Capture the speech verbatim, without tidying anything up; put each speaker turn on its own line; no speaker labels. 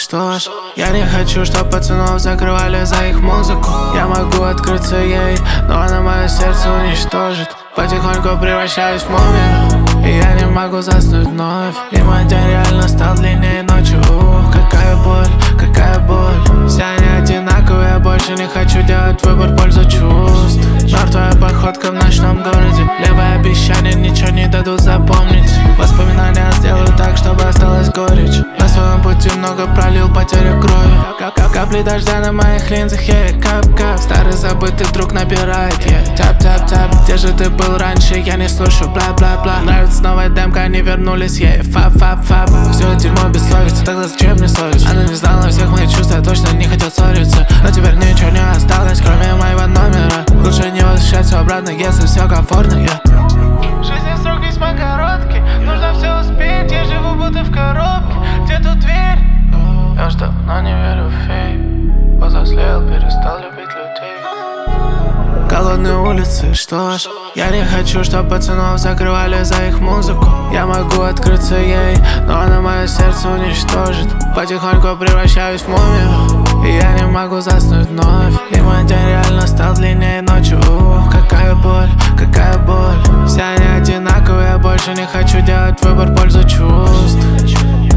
что ж, я не хочу, чтоб пацанов закрывали за их музыку. Я могу открыться ей, но она мое сердце уничтожит. Потихоньку превращаюсь в мумию, и я не могу заснуть вновь. И мой день реально стал длиннее ночи. Ух, какая боль, какая боль. Все они одинаковые, я больше не хочу делать выбор в пользу чувств. Мертвая походка в ночном городе. Левые обещания ничего не дадут запомнить. Воспоминания сделаю так, чтобы осталась горечь. На своем пути много пролил, потеря крови. Кап -кап Капли дождя на моих линзах, yeah, кап-кап. Старый забытый друг набирает, yeah. Тяп-тяп-тяп, где же ты был раньше, я не слышу, бла-бла-бла. Нравится новая демка, они вернулись, yeah. Фап-фап-фап. Все дерьмо без совести, тогда зачем мне совесть? Она не знала всех моих чувств, я точно не хотел ссориться. Но теперь ничего не осталось, кроме моего номера. Лучше не возвращаться обратно, если все комфортно, yeah.
Жизнь срок весьма короткий, нужно все успеть, я живу будто в коробке. Где тут дверь?
Я ждал, но не верю в фейк. Повзрослел, перестал любить людей. Голодные улицы, что ж, я не хочу, чтоб пацанов закрывали за их музыку. Я могу открыться ей, но она мое сердце уничтожит. Потихоньку превращаюсь в мумию, и я не могу заснуть вновь. И мой день реально стал длиннее ночи. Ух, какая боль, какая боль. Все они одинаковые, я больше не хочу делать выбор в пользу чувств.